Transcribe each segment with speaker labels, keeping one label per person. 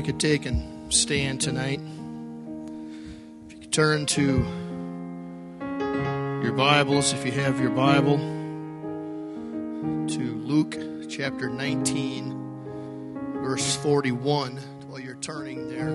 Speaker 1: could take and stand tonight. If you could turn to your Bibles, if you have your Bible, to Luke chapter 19, verse 41, while you're turning there.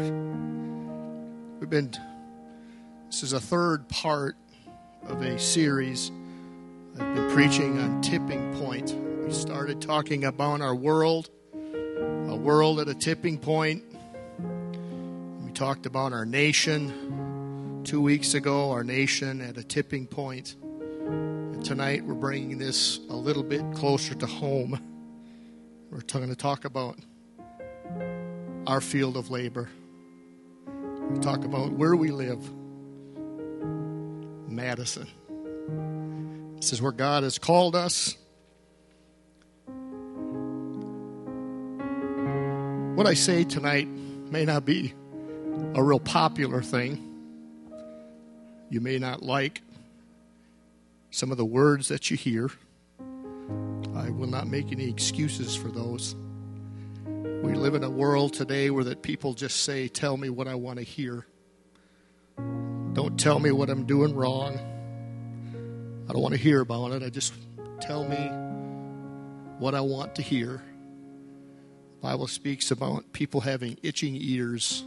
Speaker 1: This is a third part of a series I've been preaching on tipping point. We started talking about our world, a world at a tipping point. We talked about our nation 2 weeks ago, our nation at a tipping point. And tonight we're bringing this a little bit closer to home. We're going to talk about our field of labor. We talk about where we live, Madison. This is where God has called us. What I say tonight may not be a real popular thing. You may not like some of the words that you hear. I will not make any excuses for those. We live in a world today where that people just say, tell me what I want to hear. Don't tell me what I'm doing wrong. I don't want to hear about it. I just tell me what I want to hear. The Bible speaks about people having itching ears.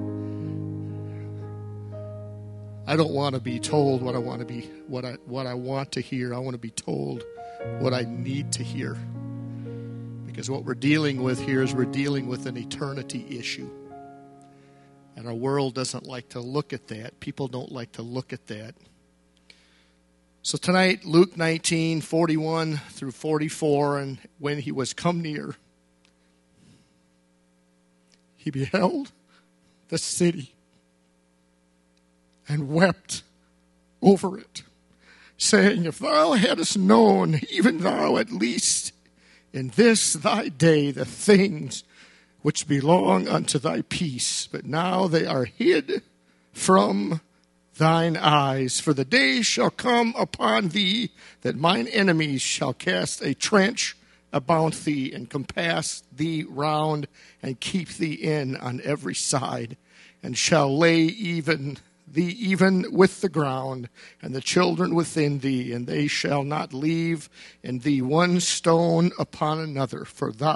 Speaker 1: I don't want to be told what I want to be, what I want to hear. I want to be told what I need to hear. Because what we're dealing with here is we're dealing with an eternity issue. And our world doesn't like to look at that. People don't like to look at that. So tonight, Luke 19, 41 through 44, and when he was come near, he beheld the city and wept over it, saying, if thou hadst known, even thou at least, in this thy day, the things which belong unto thy peace, but now they are hid from thine eyes. For the day shall come upon thee that mine enemies shall cast a trench about thee and compass thee round and keep thee in on every side, and shall lay thee even with the ground and the children within thee, and they shall not leave in thee one stone upon another,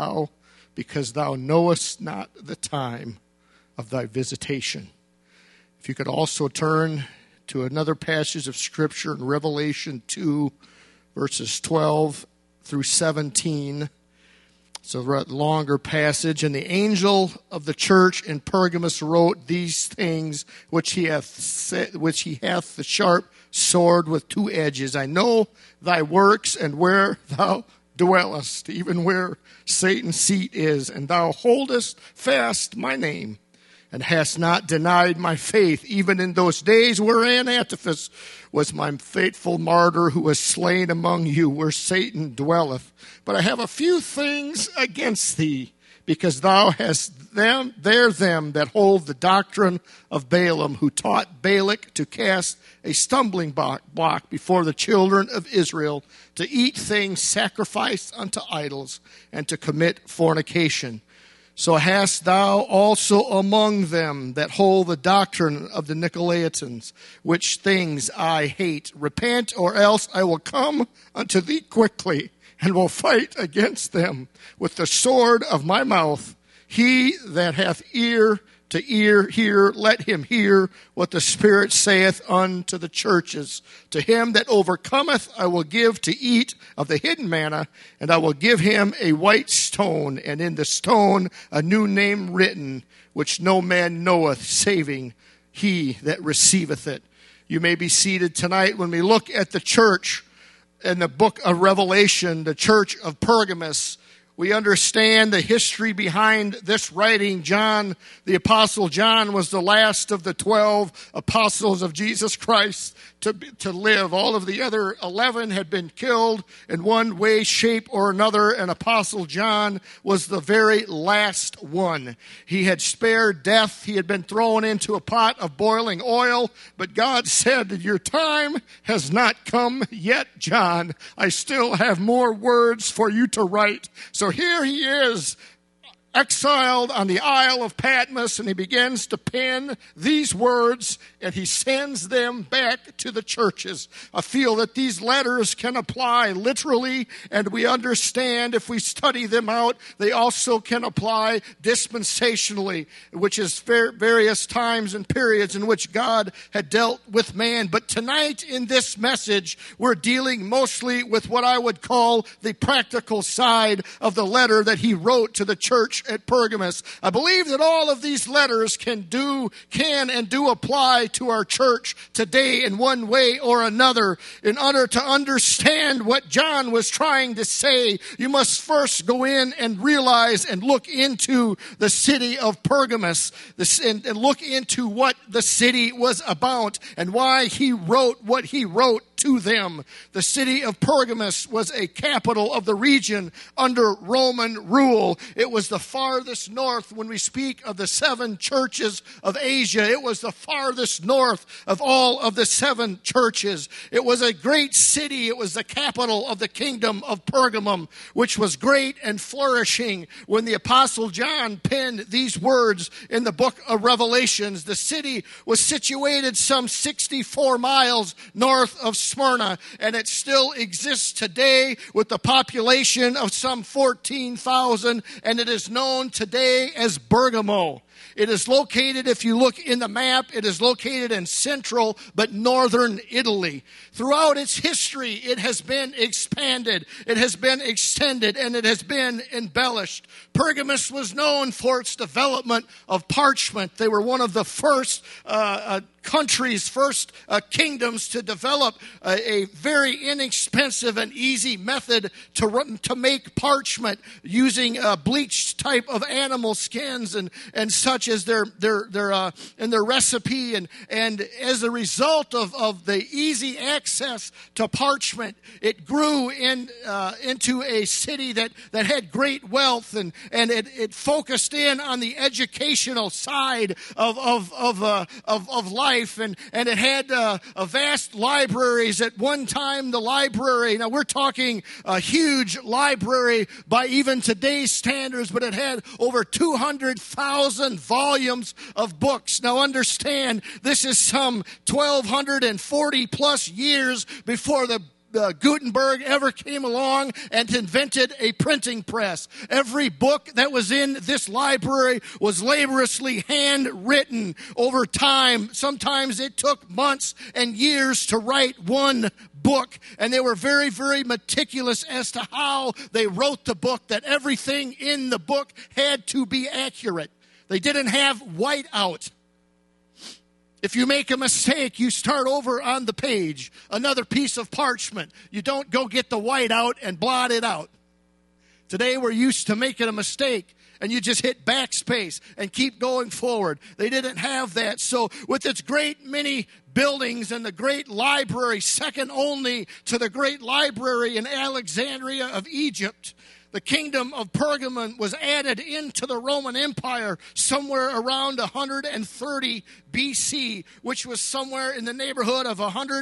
Speaker 1: because thou knowest not the time of thy visitation. If you could also turn to another passage of Scripture in Revelation 2, verses 12 through 17. It's a longer passage. And the angel of the church in Pergamos wrote these things, which he hath the sharp sword with two edges. I know thy works and where thou dwellest, even where Satan's seat is, and thou holdest fast my name, and hast not denied my faith, even in those days wherein Antipas was my faithful martyr, who was slain among you, where Satan dwelleth. But I have a few things against thee, because thou hast them that hold the doctrine of Balaam, who taught Balak to cast a stumbling block before the children of Israel, to eat things sacrificed unto idols, and to commit fornication. So hast thou also among them that hold the doctrine of the Nicolaitans, which things I hate. Repent, or else I will come unto thee quickly, and will fight against them with the sword of my mouth. He that hath ear to hear, let him hear what the Spirit saith unto the churches. To him that overcometh I will give to eat of the hidden manna, and I will give him a white stone, and in the stone a new name written, which no man knoweth, saving he that receiveth it. You may be seated tonight. When we look at the church in the book of Revelation, the church of Pergamos, we understand the history behind this writing. John, the Apostle John, was the last of the 12 apostles of Jesus Christ to live. All of the other 11 had been killed in one way, shape, or another, and Apostle John was the very last one. He had spared death. He had been thrown into a pot of boiling oil, but God said, your time has not come yet, John. I still have more words for you to write. So here he is, exiled on the Isle of Patmos, and he begins to pen these words, and he sends them back to the churches. I feel that these letters can apply literally, and we understand if we study them out, they also can apply dispensationally, which is various times and periods in which God had dealt with man. But tonight in this message, we're dealing mostly with what I would call the practical side of the letter that he wrote to the church at Pergamos. I believe that all of these letters can and do apply to our church today in one way or another. In order to understand what John was trying to say, you must first go in and realize and look into the city of Pergamos and look into what the city was about and why he wrote what he wrote to them. The city of Pergamos was a capital of the region under Roman rule. It was the farthest north when we speak of the 7 churches of Asia. It was the farthest north of all of the 7 churches. It was a great city. It was the capital of the kingdom of Pergamum, which was great and flourishing when the Apostle John penned these words in the book of Revelations. The city was situated some 64 miles north of Smyrna, and it still exists today with the population of some 14,000, and it is known today as Bergamo. It is located, if you look in the map, it is located in central but northern Italy. Throughout its history, it has been expanded, it has been extended, and it has been embellished. Pergamos was known for its development of parchment. They were one of the first kingdoms to develop a very inexpensive and easy method to make parchment using bleached type of animal skins and such as their recipe, and as a result of the easy access to parchment, it grew into a city that had great wealth, and it focused in on the educational side of life, and it had a vast libraries. At one time, the library, now we're talking a huge library by even today's standards, but it had over 200,000 volumes of books. Now understand, this is some 1,240 plus years before the Gutenberg ever came along and invented a printing press. Every book that was in this library was laboriously handwritten over time. Sometimes it took months and years to write one book, and they were very, very meticulous as to how they wrote the book, that everything in the book had to be accurate. They didn't have whiteout. If you make a mistake, you start over on the page, another piece of parchment. You don't go get the white out and blot it out. Today we're used to making a mistake, and you just hit backspace and keep going forward. They didn't have that. So with its great many buildings and the great library, second only to the great library in Alexandria of Egypt, the kingdom of Pergamon was added into the Roman Empire somewhere around 130 BC, which was somewhere in the neighborhood of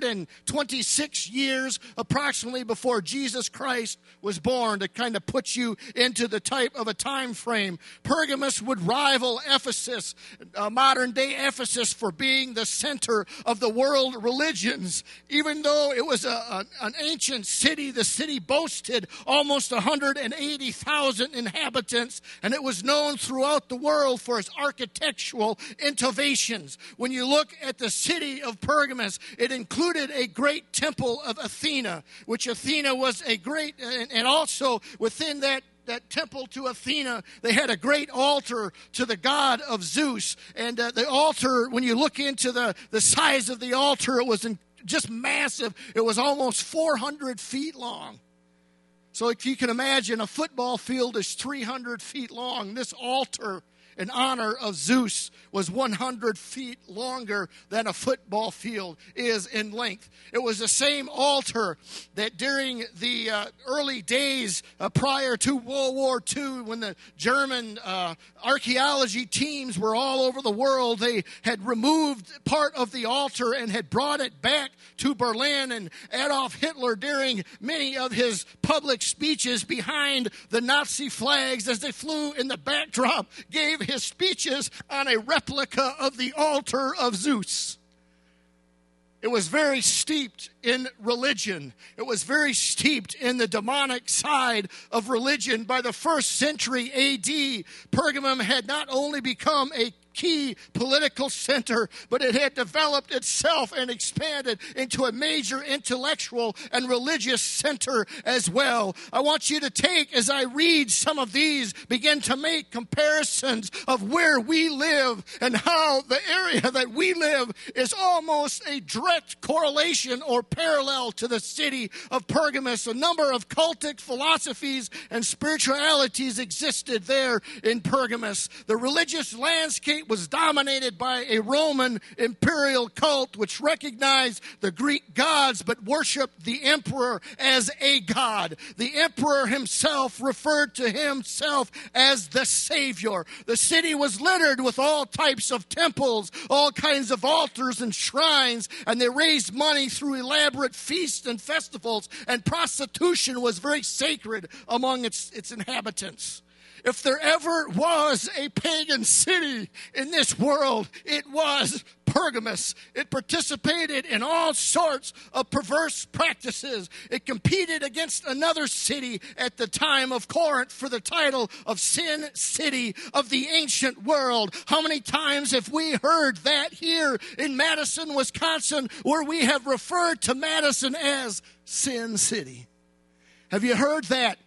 Speaker 1: 126 years approximately before Jesus Christ was born, to kind of put you into the type of a time frame. Pergamos would rival Ephesus, modern day Ephesus, for being the center of the world religions. Even though it was an ancient city, the city boasted almost 180,000 inhabitants, and it was known throughout the world for its architectural innovations. When you look at the city of Pergamos, it included a great temple of Athena, which Athena was a great, and also within that temple to Athena, they had a great altar to the god of Zeus. And the altar, when you look into the size of the altar, it was just massive. It was almost 400 feet long. So if you can imagine, a football field is 300 feet long. This altar in honor of Zeus was 100 feet longer than a football field is in length. It was the same altar that during the early days prior to World War II, when the German archaeology teams were all over the world, they had removed part of the altar and had brought it back to Berlin. And Adolf Hitler, during many of his public speeches behind the Nazi flags as they flew in the backdrop, gave his speeches on a replica of the altar of Zeus. It was very steeped in religion. It was very steeped in the demonic side of religion. By the 1st century A.D., Pergamum had not only become a key political center, but it had developed itself and expanded into a major intellectual and religious center as well. I want you to take, as I read some of these, begin to make comparisons of where we live and how the area that we live is almost a direct correlation or parallel to the city of Pergamus. A number of cultic philosophies and spiritualities existed there in Pergamus. The religious landscape was dominated by a Roman imperial cult which recognized the Greek gods but worshiped the emperor as a god. The emperor himself referred to himself as the Savior. The city was littered with all types of temples, all kinds of altars and shrines, and they raised money through elaborate feasts and festivals, and prostitution was very sacred among its inhabitants. If there ever was a pagan city in this world, it was Pergamus. It participated in all sorts of perverse practices. It competed against another city at the time of Corinth for the title of Sin City of the ancient world. How many times have we heard that here in Madison, Wisconsin, where we have referred to Madison as Sin City? Have you heard that?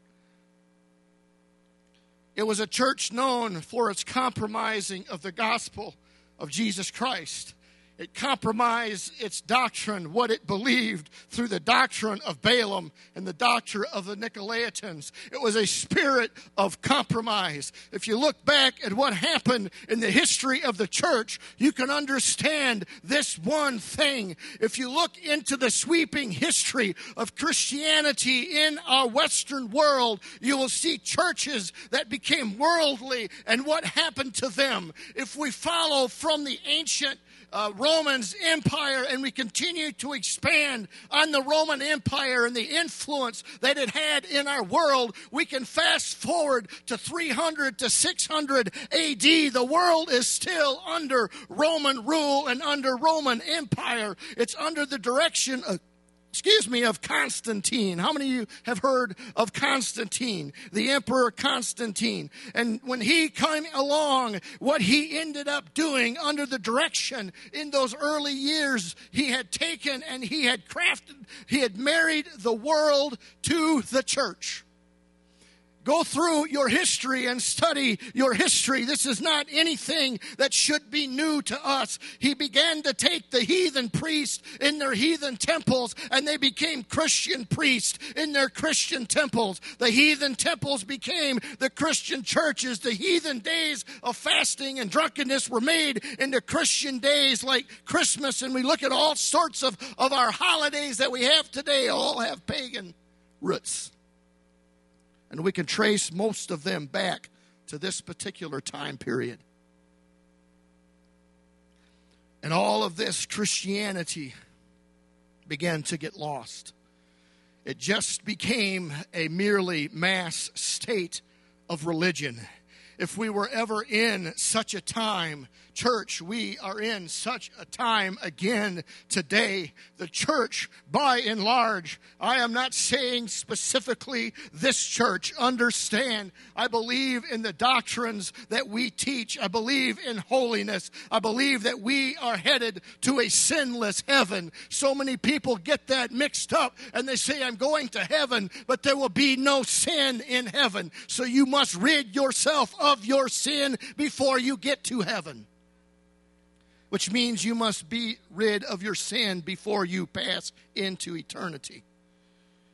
Speaker 1: It was a church known for its compromising of the gospel of Jesus Christ. It compromised its doctrine, what it believed, through the doctrine of Balaam and the doctrine of the Nicolaitans. It was a spirit of compromise. If you look back at what happened in the history of the church, you can understand this one thing. If you look into the sweeping history of Christianity in our Western world, you will see churches that became worldly and what happened to them. If we follow from the ancient Roman's Empire, and we continue to expand on the Roman Empire and the influence that it had in our world, we can fast forward to 300 to 600 AD. The world is still under Roman rule and under Roman Empire. It's under the direction of Constantine. How many of you have heard of Constantine, the Emperor Constantine? And when he came along, what he ended up doing under the direction in those early years, he had taken and he had married the world to the church. Go through your history and study your history. This is not anything that should be new to us. He began to take the heathen priests in their heathen temples, and they became Christian priests in their Christian temples. The heathen temples became the Christian churches. The heathen days of fasting and drunkenness were made into Christian days like Christmas, and we look at all sorts of our holidays that we have today, all have pagan roots. And we can trace most of them back to this particular time period. And all of this Christianity began to get lost. It just became a merely mass state of religion. If we were ever in such a time, church, we are in such a time again today. The church, by and large, I am not saying specifically this church. Understand, I believe in the doctrines that we teach. I believe in holiness. I believe that we are headed to a sinless heaven. So many people get that mixed up and they say, I'm going to heaven, but there will be no sin in heaven. So you must rid yourself of your sin before you get to heaven. Which means you must be rid of your sin before you pass into eternity.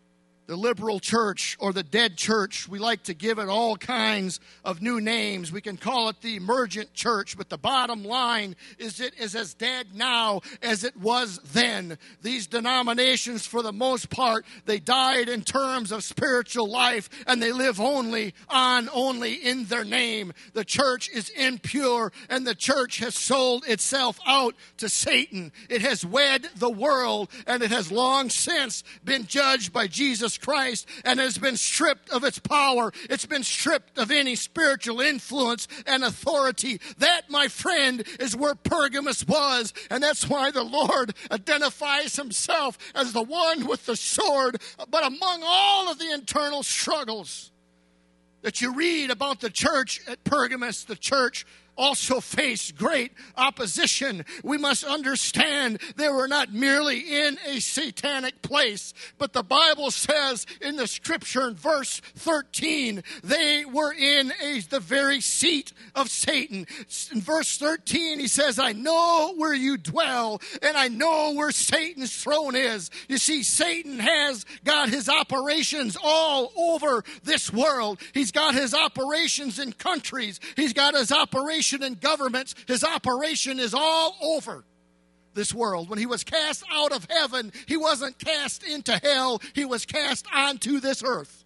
Speaker 1: The liberal church or the dead church, we like to give it all kinds of new names. We can call it the emergent church, but the bottom line is it is as dead now as it was then. These denominations, for the most part, they died in terms of spiritual life, and they live only in their name. The church is impure, and the church has sold itself out to Satan. It has wed the world, and it has long since been judged by Jesus Christ, and has been stripped of its power. It's been stripped of any spiritual influence and authority. That, my friend, is where Pergamos was, and that's why the Lord identifies himself as the one with the sword. But among all of the internal struggles that you read about the church at Pergamos, the church also faced great opposition. We must understand they were not merely in a satanic place, but the Bible says in the scripture in verse 13, they were in the very seat of Satan. In verse 13, he says, I know where you dwell, and I know where Satan's throne is. You see, Satan has got his operations all over this world. He's got his operations in countries. He's got his operations in governments. His operation is all over this world. When he was cast out of heaven, he wasn't cast into hell. He was cast onto this earth.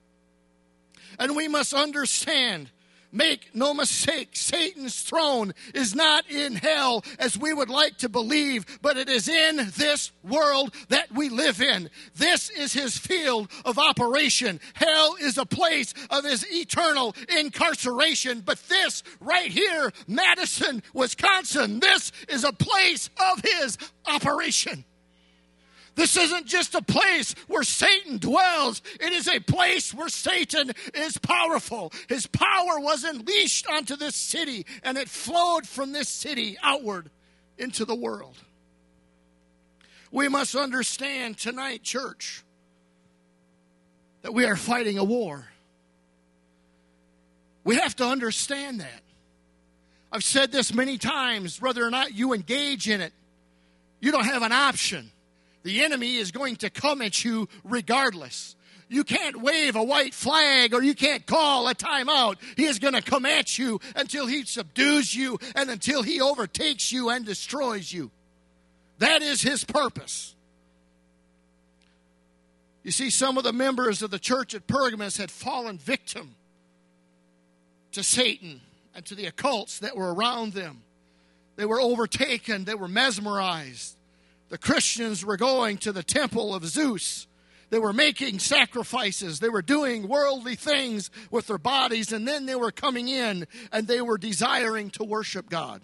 Speaker 1: And we must understand, make no mistake, Satan's throne is not in hell as we would like to believe, but it is in this world that we live in. This is his field of operation. Hell is a place of his eternal incarceration. But this right here, Madison, Wisconsin, this is a place of his operation. This isn't just a place where Satan dwells. It is a place where Satan is powerful. His power was unleashed onto this city, and it flowed from this city outward into the world. We must understand tonight, church, that we are fighting a war. We have to understand that. I've said this many times, whether or not you engage in it, you don't have an option. The enemy is going to come at you regardless. You can't wave a white flag or you can't call a timeout. He is going to come at you until he subdues you and until he overtakes you and destroys you. That is his purpose. You see, some of the members of the church at Pergamos had fallen victim to Satan and to the occults that were around them. They were overtaken. They were mesmerized. The Christians were going to the temple of Zeus. They were making sacrifices. They were doing worldly things with their bodies, and then they were coming in and they were desiring to worship God.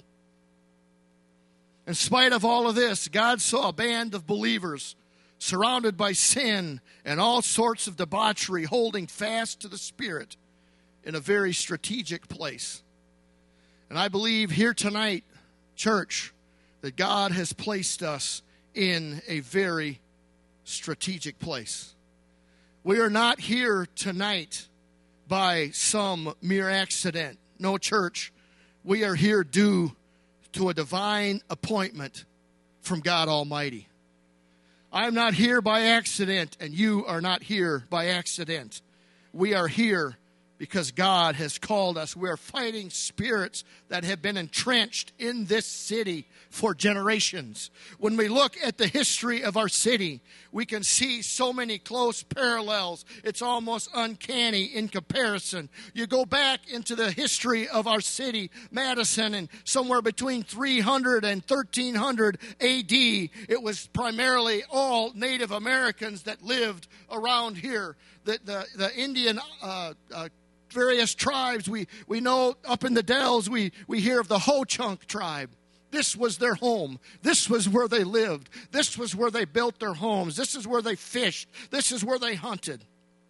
Speaker 1: In spite of all of this, God saw a band of believers surrounded by sin and all sorts of debauchery, holding fast to the Spirit in a very strategic place. And I believe here tonight, church, that God has placed us in a very strategic place. We are not here tonight by some mere accident. No, church, we are here due to a divine appointment from God Almighty. I am not here by accident, and you are not here by accident. We are here because God has called us. We're fighting spirits that have been entrenched in this city for generations. When we look at the history of our city, we can see so many close parallels. It's almost uncanny in comparison. You go back into the history of our city, Madison, and somewhere between 300 and 1300 A.D., it was primarily all Native Americans that lived around here. The Indian various tribes, we know up in the Dells, we hear of the Ho-Chunk tribe. This was their home. This was where they lived. This was where they built their homes. This is where they fished. This is where they hunted.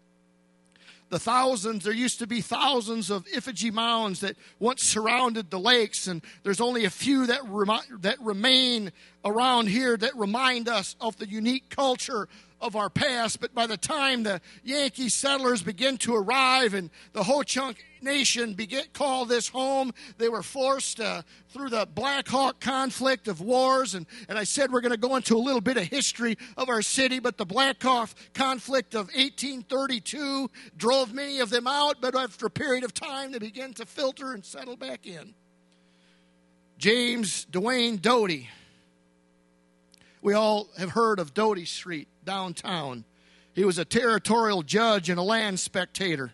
Speaker 1: There used to be thousands of effigy mounds that once surrounded the lakes, and there's only a few that remain around here that remind us of the unique culture of our past. But by the time the Yankee settlers begin to arrive and the Ho-Chunk Nation call this home, they were forced through the Black Hawk conflict of wars. And I said we're going to go into a little bit of history of our city, but the Black Hawk conflict of 1832 drove many of them out, but after a period of time they began to filter and settle back in. James Duane Doty. We all have heard of Doty Street downtown. He was a territorial judge and a land speculator.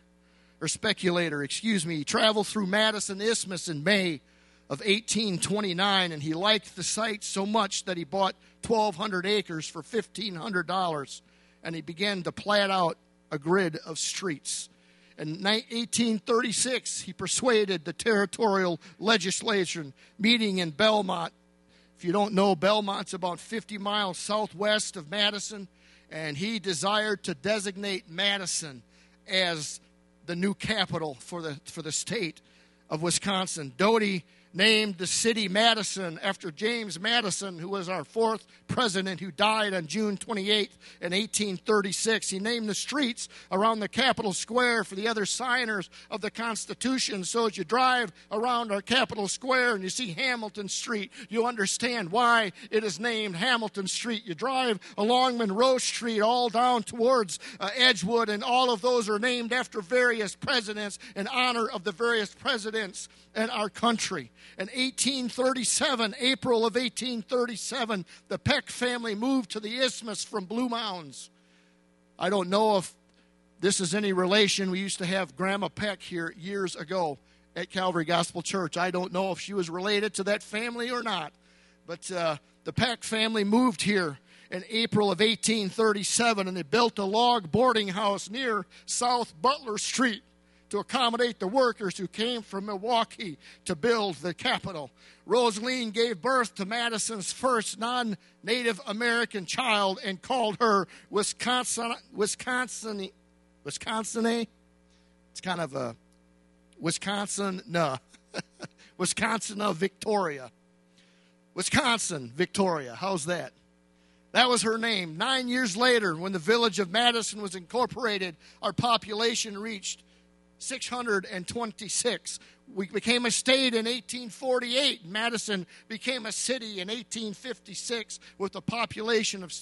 Speaker 1: He traveled through Madison Isthmus in May of 1829, and he liked the site so much that he bought 1,200 acres for $1,500, and he began to plat out a grid of streets. In 1836, he persuaded the territorial legislation meeting in Belmont. If you don't know, Belmont's about 50 miles southwest of Madison, and he desired to designate Madison as the new capital for the state of Wisconsin. Doty named the city Madison after James Madison, who was our fourth president, who died on June 28th in 1836. He named the streets around the Capitol Square for the other signers of the Constitution. So as you drive around our Capitol Square and you see Hamilton Street, you understand why it is named Hamilton Street. You drive along Monroe Street all down towards Edgewood, and all of those are named after various presidents in honor of the various presidents in our country. In 1837, April of 1837, the Peck family moved to the Isthmus from Blue Mounds. I don't know if this is any relation. We used to have Grandma Peck here years ago at Calvary Gospel Church. I don't know if she was related to that family or not. But the Peck family moved here in April of 1837, and they built a log boarding house near South Butler Street to accommodate the workers who came from Milwaukee to build the Capitol. Rosaline gave birth to Madison's first non-Native American child and called her Wisconsin. It's kind of a Wisconsin Victoria. Wisconsin Victoria. How's that? That was her name. 9 years later, when the village of Madison was incorporated, our population reached 626. We became a state in 1848. Madison became a city in 1856 with a population of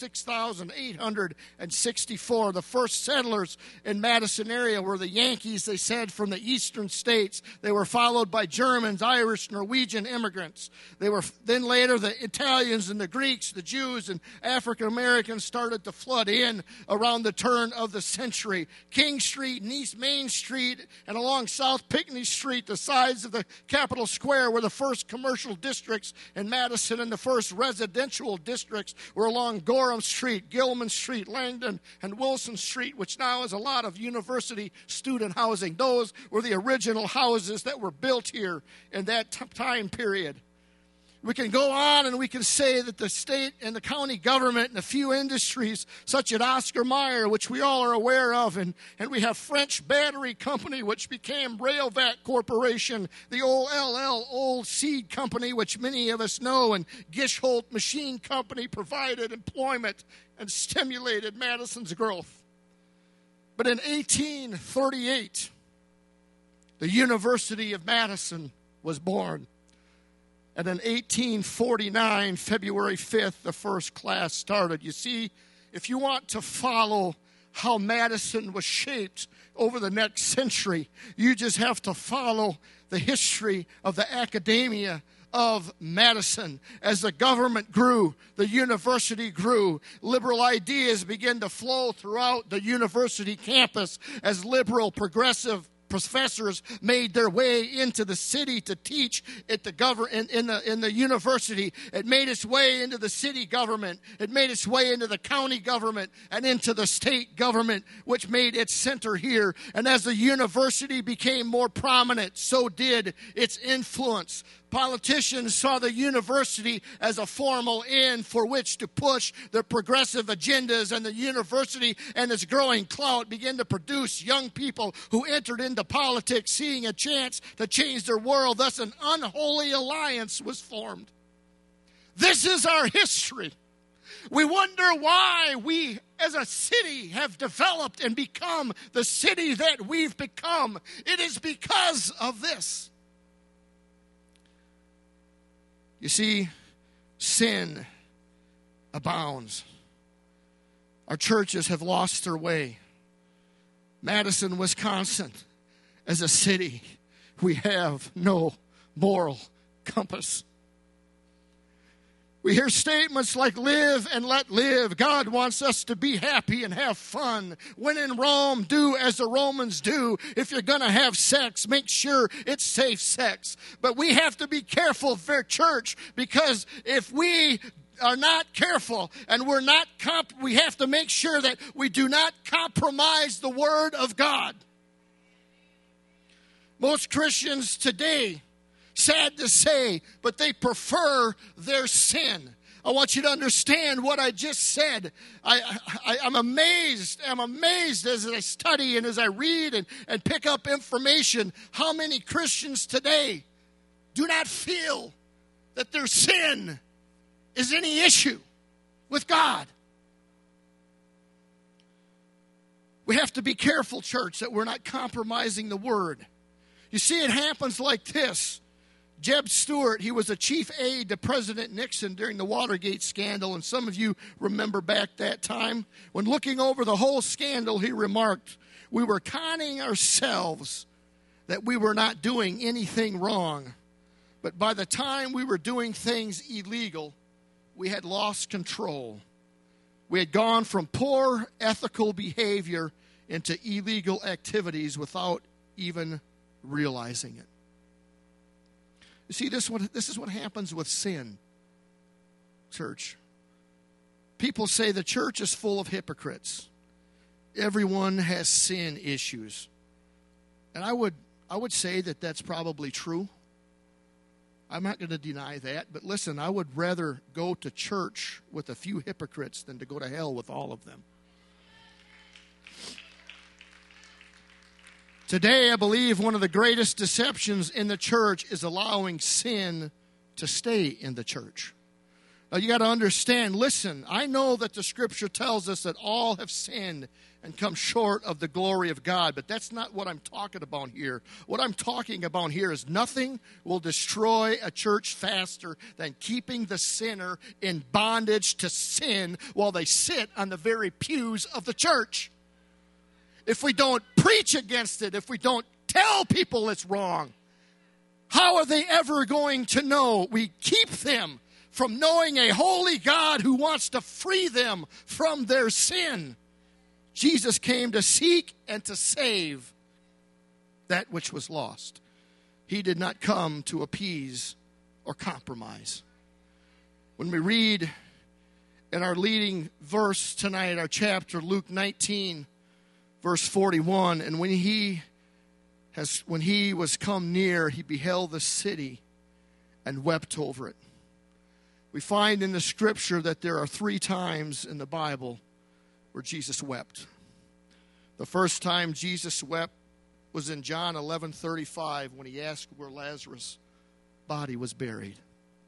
Speaker 1: 6,864. The first settlers in Madison area were the Yankees, they said, from the eastern states. They were followed by Germans, Irish, Norwegian immigrants. Then later the Italians and the Greeks, the Jews, and African Americans started to flood in around the turn of the century. King Street and East Main Street and along South Pinckney Street, the sides of the Capitol Square, were the first commercial districts in Madison, and the first residential districts were along Gorham Street, Gilman Street, Langdon, and Wilson Street, which now is a lot of university student housing. Those were the original houses that were built here in that time period. We can go on and we can say that the state and the county government and a few industries such as Oscar Mayer, which we all are aware of, and we have French Battery Company, which became Railvac Corporation, the old Old Seed Company, which many of us know, and Gisholt Machine Company provided employment and stimulated Madison's growth. But in 1838, the University of Madison was born. And in 1849, February 5th, the first class started. You see, if you want to follow how Madison was shaped over the next century, you just have to follow the history of the academia of Madison. As the government grew, the university grew. Liberal ideas began to flow throughout the university campus as liberal, progressive professors made their way into the city to teach at the in the university. It made its way into the city government. It made its way into the county government and into the state government, which made its center here. And as the university became more prominent, so did its influence. Politicians saw the university as a formal end for which to push their progressive agendas, and the university and its growing clout began to produce young people who entered into politics seeing a chance to change their world. Thus, an unholy alliance was formed. This is our history. We wonder why we as a city have developed and become the city that we've become. It is because of this. You see, sin abounds. Our churches have lost their way. Madison, Wisconsin, as a city, we have no moral compass. We hear statements like live and let live. God wants us to be happy and have fun. When in Rome, do as the Romans do. If you're going to have sex, make sure it's safe sex. But we have to be careful for church, because if we are not careful and we have to make sure that we do not compromise the Word of God. Most Christians today, sad to say, but they prefer their sin. I want you to understand what I just said. I'm amazed. I'm amazed as I study and as I read and pick up information, how many Christians today do not feel that their sin is any issue with God. We have to be careful, church, that we're not compromising the Word. You see, it happens like this. Jeb Stuart, he was a chief aide to President Nixon during the Watergate scandal, and some of you remember back that time. When looking over the whole scandal, he remarked, "We were conning ourselves that we were not doing anything wrong. But by the time we were doing things illegal, we had lost control. We had gone from poor ethical behavior into illegal activities without even realizing it." You see, this is what happens with sin, church. People say the church is full of hypocrites. Everyone has sin issues. And I would say that that's probably true. I'm not going to deny that. But listen, I would rather go to church with a few hypocrites than to go to hell with all of them. Today, I believe one of the greatest deceptions in the church is allowing sin to stay in the church. Now, you got to understand, listen, I know that the Scripture tells us that all have sinned and come short of the glory of God, but that's not what I'm talking about here. What I'm talking about here is nothing will destroy a church faster than keeping the sinner in bondage to sin while they sit on the very pews of the church. If we don't preach against it, if we don't tell people it's wrong, how are they ever going to know? We keep them from knowing a holy God who wants to free them from their sin. Jesus came to seek and to save that which was lost. He did not come to appease or compromise. When we read in our leading verse tonight, our chapter, Luke 19, verse 41, and when he was come near, he beheld the city and wept over it. We find in the Scripture that there are 3 times in the Bible where Jesus wept. The first time Jesus wept was in John 11:35 when he asked where Lazarus' body was buried.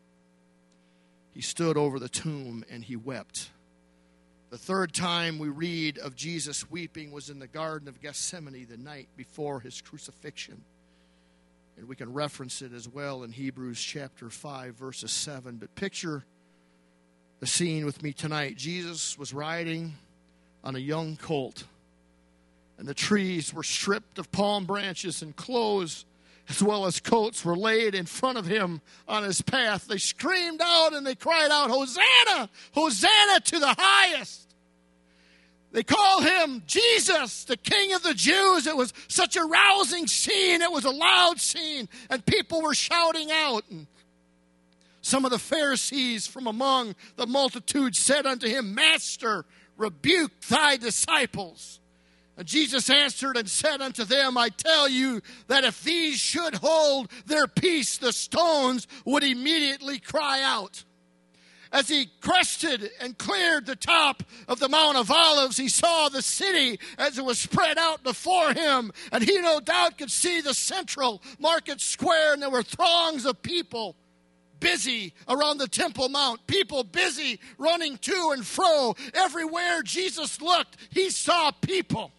Speaker 1: He stood over the tomb and he wept. The third time we read of Jesus weeping was in the Garden of Gethsemane the night before his crucifixion. And we can reference it as well in Hebrews chapter 5, verses 7. But picture the scene with me tonight. Jesus was riding on a young colt, and the trees were stripped of palm branches, and clothes as well as coats were laid in front of him on his path. They screamed out and they cried out, "Hosanna! Hosanna to the highest!" They call him Jesus, the King of the Jews. It was such a rousing scene. It was a loud scene, and people were shouting out. And some of the Pharisees from among the multitude said unto him, "Master, rebuke thy disciples." And Jesus answered and said unto them, "I tell you that if these should hold their peace, the stones would immediately cry out." As he crested and cleared the top of the Mount of Olives, he saw the city as it was spread out before him. And he no doubt could see the central market square, and there were throngs of people busy around the Temple Mount, people busy running to and fro. Everywhere Jesus looked, he saw people.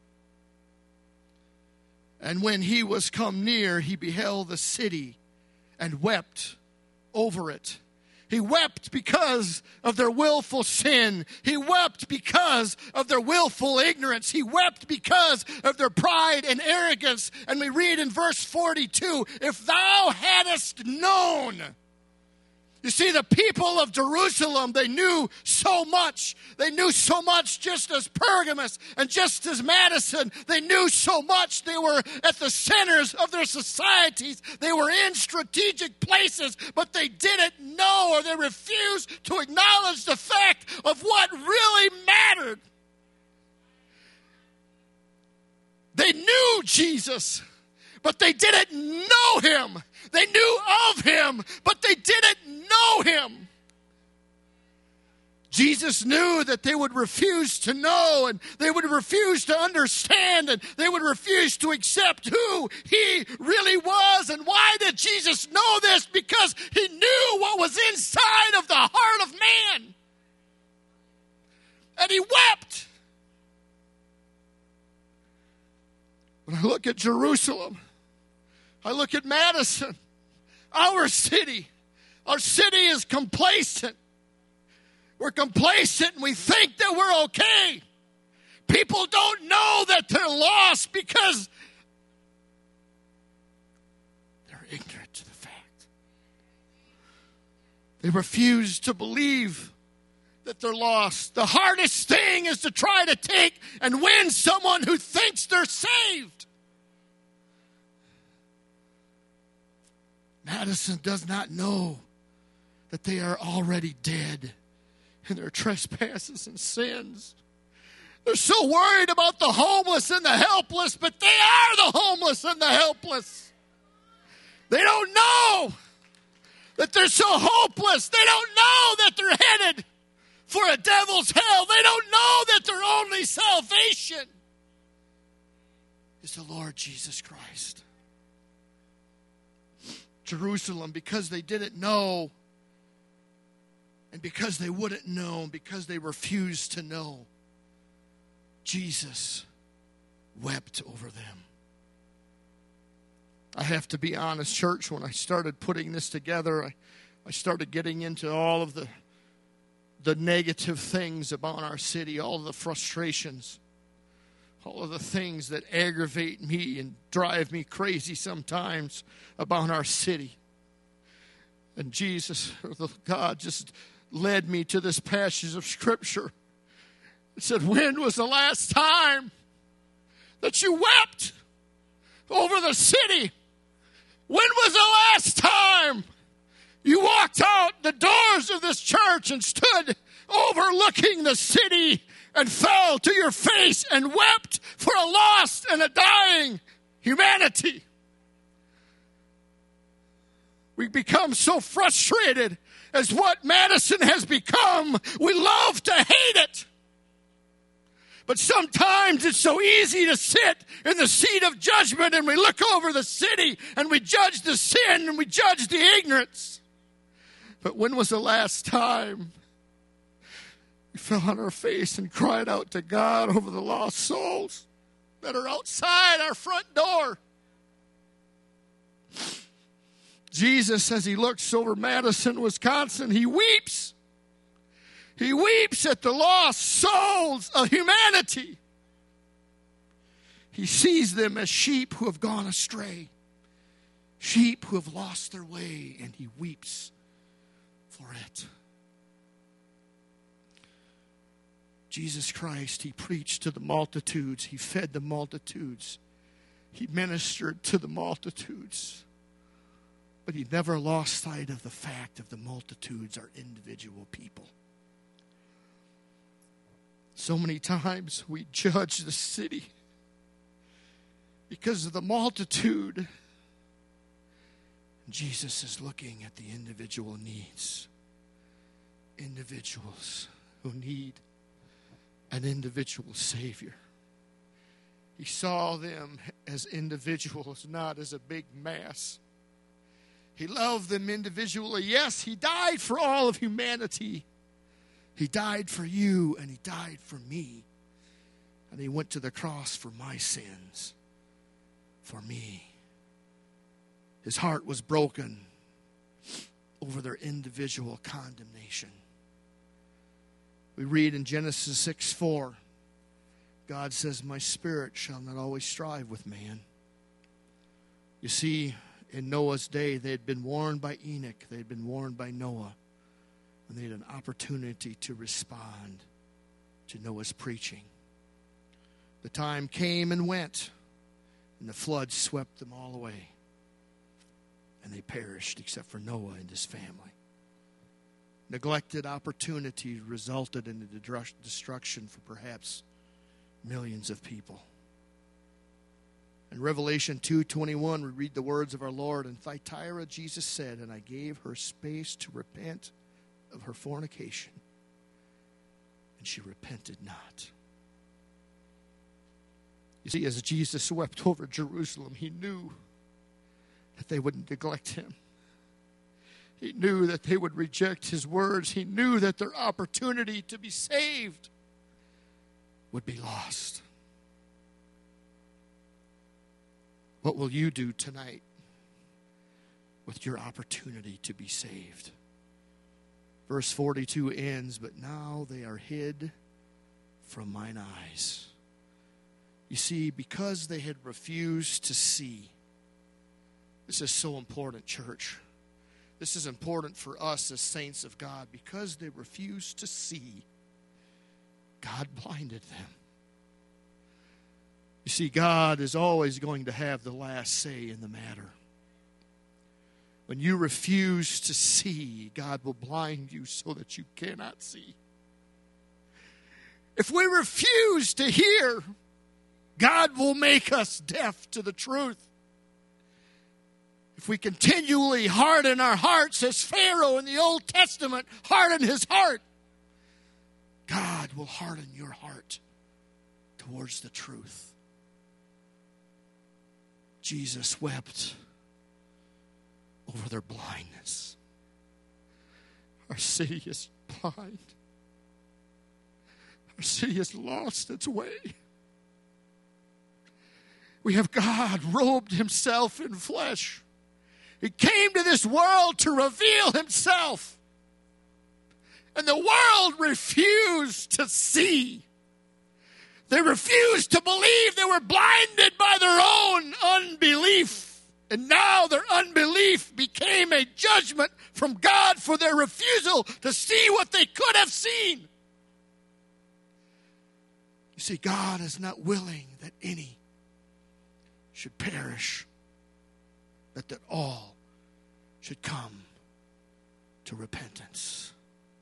Speaker 1: And when he was come near, he beheld the city and wept over it. He wept because of their willful sin. He wept because of their willful ignorance. He wept because of their pride and arrogance. And we read in verse 42, if thou hadst known. You see, the people of Jerusalem, they knew so much. They knew so much just as Pergamos and just as Madison. They knew so much. They were at the centers of their societies. They were in strategic places, but they didn't know, or they refused to acknowledge the fact of what really mattered. They knew Jesus, but they didn't know him. They knew of him, but they didn't know him. Jesus knew that they would refuse to know, and they would refuse to understand, and they would refuse to accept who he really was. And why did Jesus know this? Because he knew what was inside of the heart of man. And he wept. When I look at Jerusalem, I look at Madison, our city. Our city is complacent. We're complacent and we think that we're okay. People don't know that they're lost because they're ignorant to the fact. They refuse to believe that they're lost. The hardest thing is to try to take and win someone who thinks they're saved. Madison does not know that they are already dead in their trespasses and sins. They're so worried about the homeless and the helpless, but they are the homeless and the helpless. They don't know that they're so hopeless. They don't know that they're headed for a devil's hell. They don't know that their only salvation is the Lord Jesus Christ. Jerusalem, because they didn't know, and because they wouldn't know, and because they refused to know, Jesus wept over them. I have to be honest, church, when I started putting this together, I started getting into all of the negative things about our city, all of the frustrations, all of the things that aggravate me and drive me crazy sometimes about our city. And Jesus, or God, just led me to this passage of Scripture. It said, when was the last time that you wept over the city? When was the last time you walked out the doors of this church and stood overlooking the city and fell to your face and wept for a lost and a dying humanity? We become so frustrated as what Madison has become. We love to hate it. But sometimes it's so easy to sit in the seat of judgment and we look over the city and we judge the sin and we judge the ignorance. But when was the last time we fell on our face and cried out to God over the lost souls that are outside our front door? Jesus, as he looks over Madison, Wisconsin, he weeps. He weeps at the lost souls of humanity. He sees them as sheep who have gone astray, sheep who have lost their way, and he weeps for it. Jesus Christ, he preached to the multitudes. He fed the multitudes. He ministered to the multitudes. But he never lost sight of the fact of the multitudes are individual people. So many times we judge the city because of the multitude. Jesus is looking at the individual needs. Individuals who need an individual Savior. He saw them as individuals, not as a big mass. He loved them individually. Yes, he died for all of humanity. He died for you, and he died for me. And he went to the cross for my sins, for me. His heart was broken over their individual condemnation. We read in Genesis 6:4, God says, my spirit shall not always strive with man. You see, in Noah's day, they had been warned by Enoch, they had been warned by Noah, and they had an opportunity to respond to Noah's preaching. The time came and went, and the flood swept them all away. And they perished except for Noah and his family. Neglected opportunity resulted in the destruction for perhaps millions of people. In Revelation 2:21, we read the words of our Lord. In Thyatira, Jesus said, and I gave her space to repent of her fornication, and she repented not. You see, as Jesus wept over Jerusalem, he knew that they would neglect him. He knew that they would reject his words. He knew that their opportunity to be saved would be lost. What will you do tonight with your opportunity to be saved? Verse 42 ends, but now they are hid from mine eyes. You see, because they had refused to see. This is so important, church. This is important for us as saints of God. Because they refused to see, God blinded them. You see, God is always going to have the last say in the matter. When you refuse to see, God will blind you so that you cannot see. If we refuse to hear, God will make us deaf to the truth. If we continually harden our hearts as Pharaoh in the Old Testament hardened his heart, God will harden your heart towards the truth. Jesus wept over their blindness. Our city is blind. Our city has lost its way. We have God robed himself in flesh. He came to this world to reveal himself. And the world refused to see. They refused to believe. They were blinded by their own unbelief. And now their unbelief became a judgment from God for their refusal to see what they could have seen. You see, God is not willing that any should perish, but that all should come to repentance.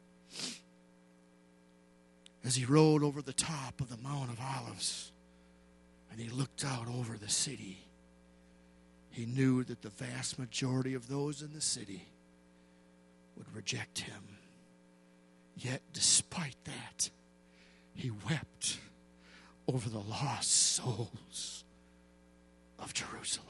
Speaker 1: As he rode over the top of the Mount of Olives and he looked out over the city, he knew that the vast majority of those in the city would reject him. Yet despite that, he wept over the lost souls of Jerusalem.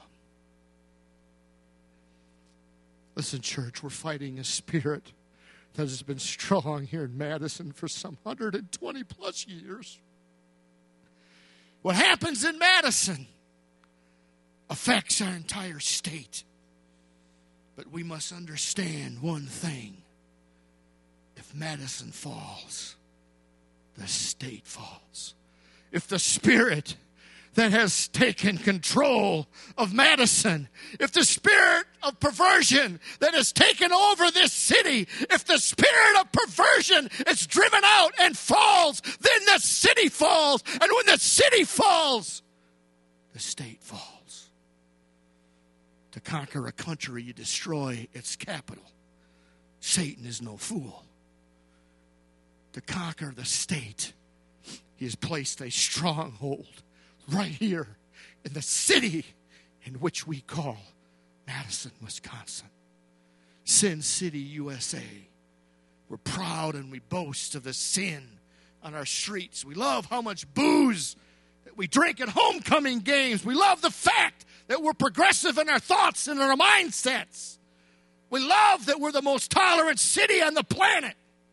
Speaker 1: Listen, church, we're fighting a spirit that has been strong here in Madison for some 120 plus years. What happens in Madison affects our entire state. But we must understand one thing. If Madison falls, the state falls. If the spirit that has taken control of Madison, if the spirit of perversion that has taken over this city, if the spirit of perversion is driven out and falls, then the city falls. And when the city falls, the state falls. To conquer a country, you destroy its capital. Satan is no fool. To conquer the state, he has placed a stronghold right here in the city in which we call Madison, Wisconsin. Sin City, USA. We're proud and we boast of the sin on our streets. We love how much booze that we drink at homecoming games. We love the fact that we're progressive in our thoughts and in our mindsets. We love that we're the most tolerant city on the planet.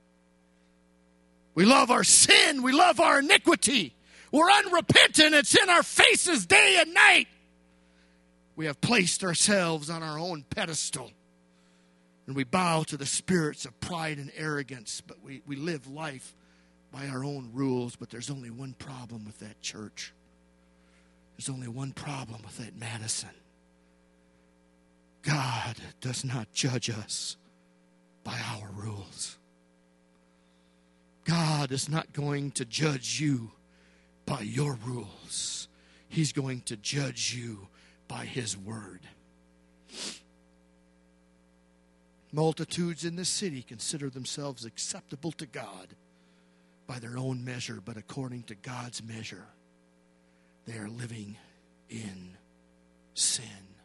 Speaker 1: We love our sin. We love our iniquity. We're unrepentant. It's in our faces day and night. We have placed ourselves on our own pedestal. And we bow to the spirits of pride and arrogance. But we live life by our own rules. But there's only one problem with that church. There's only one problem with that Madison. God does not judge us by our rules. God is not going to judge you by your rules. He's going to judge you by His word. Multitudes in this city consider themselves acceptable to God by their own measure, but according to God's measure, they are living in sin.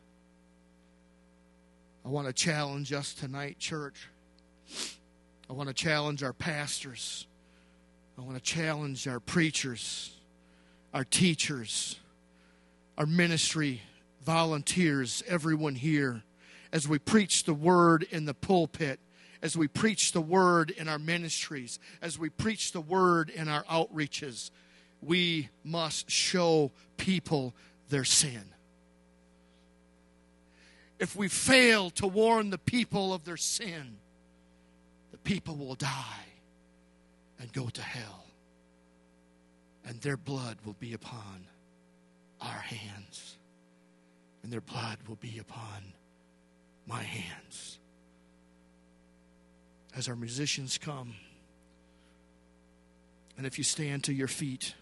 Speaker 1: I want to challenge us tonight, church. I want to challenge our pastors. I want to challenge our preachers, our teachers, our ministry volunteers, everyone here, as we preach the word in the pulpit, as we preach the word in our ministries, as we preach the word in our outreaches. We must show people their sin. If we fail to warn the people of their sin, the people will die and go to hell. And their blood will be upon our hands. And their blood will be upon my hands. As our musicians come, and if you stand to your feet,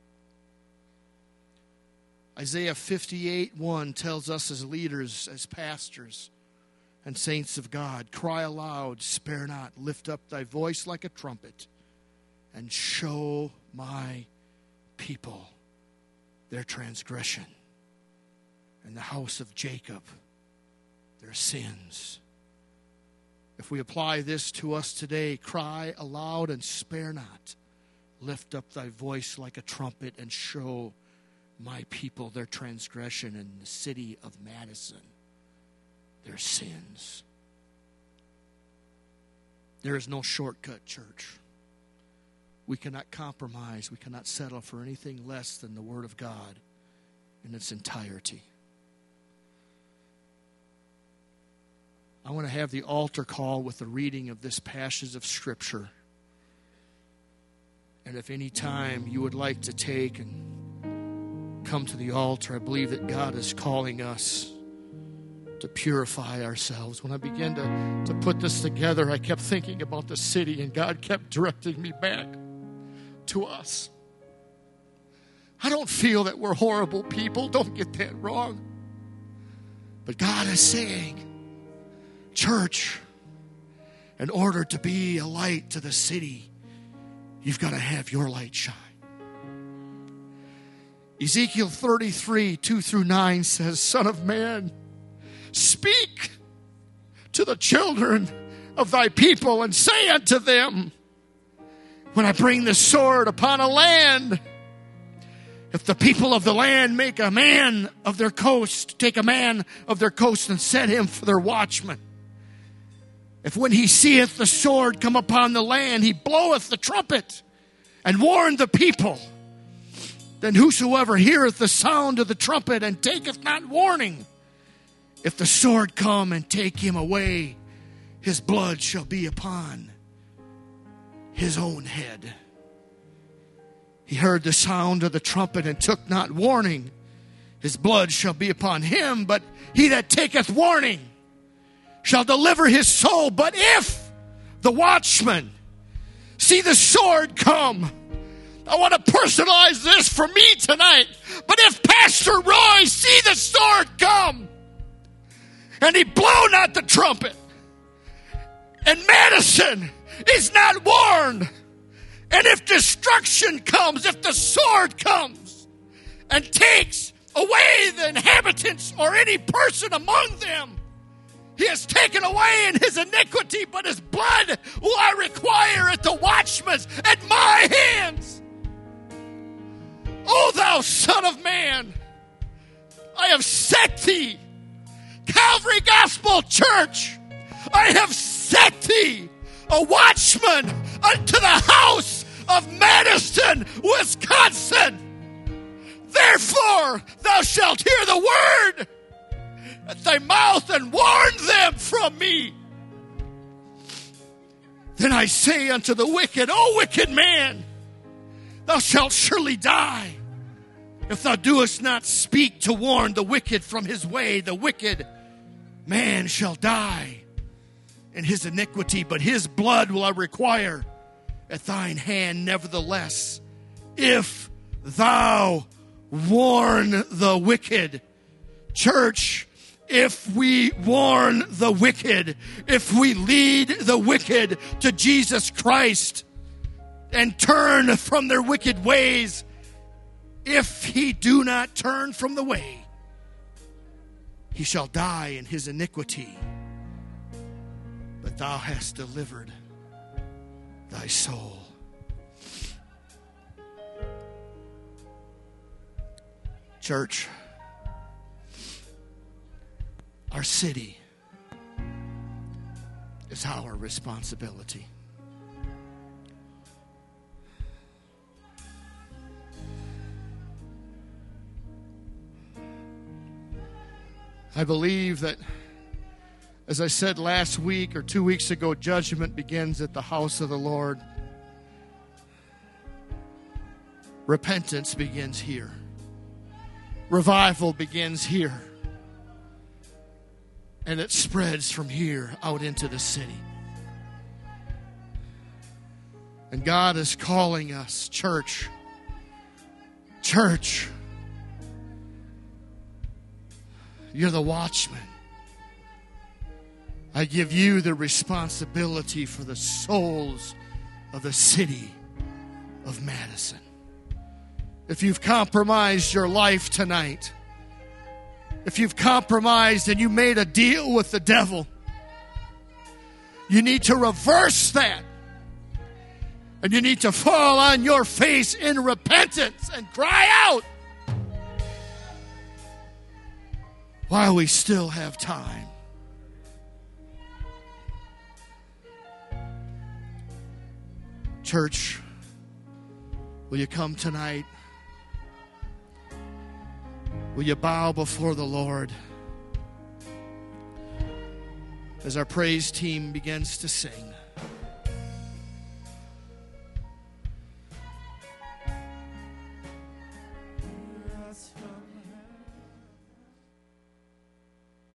Speaker 1: Isaiah 58:1 tells us as leaders, as pastors and saints of God, cry aloud, spare not, lift up thy voice like a trumpet, and show my people their transgression, and the house of Jacob their sins. If we apply this to us today, cry aloud and spare not, lift up thy voice like a trumpet, and show my people their transgression, in the city of Madison their sins. There is no shortcut, church. We cannot compromise. We cannot settle for anything less than the Word of God in its entirety. I want to have the altar call with the reading of this passage of Scripture. And if any time you would like to take and come to the altar, I believe that God is calling us to purify ourselves. When I began to put this together, I kept thinking about the city, and God kept directing me back to us. I don't feel that we're horrible people. Don't get that wrong. But God is saying, church, in order to be a light to the city, you've got to have your light shine. Ezekiel 33:2-9 says, Son of man, speak to the children of thy people and say unto them, when I bring the sword upon a land, if the people of the land make a man of their coast, take a man of their coast and set him for their watchman. If when he seeth the sword come upon the land, he bloweth the trumpet and warn the people, then whosoever heareth the sound of the trumpet and taketh not warning, if the sword come and take him away, his blood shall be upon his own head. He heard the sound of the trumpet and took not warning, his blood shall be upon him. But he that taketh warning shall deliver his soul. But if the watchman see the sword come, I want to personalize this for me tonight. But if Pastor Roy see the sword come, and he blow not the trumpet, and Madison is not warned, and if destruction comes, if the sword comes and takes away the inhabitants or any person among them, he has taken away in his iniquity, but his blood will I require at the watchman's, at my hands. O thou Son of man, I have set thee, Calvary Gospel Church, I have set thee a watchman unto the house of Madison, Wisconsin. Therefore thou shalt hear the word at thy mouth and warn them from me. Then I say unto the wicked, O wicked man, thou shalt surely die, if thou doest not speak to warn the wicked from his way. The wicked man shall die in his iniquity, but his blood will I require at thine hand. Nevertheless, if thou warn the wicked, church, if we warn the wicked, if we lead the wicked to Jesus Christ and turn from their wicked ways, if he do not turn from the way, he shall die in his iniquity. But thou hast delivered thy soul. Church, our city is our responsibility. I believe that, as I said last week or 2 weeks ago, judgment begins at the house of the Lord. Repentance begins here. Revival begins here. And it spreads from here out into the city. And God is calling us, church. Church, you're the watchman. I give you the responsibility for the souls of the city of Madison. If you've compromised your life tonight, if you've compromised and you made a deal with the devil, you need to reverse that. And you need to fall on your face in repentance and cry out while we still have time. Church, will you come tonight? Will you bow before the Lord as our praise team begins to sing?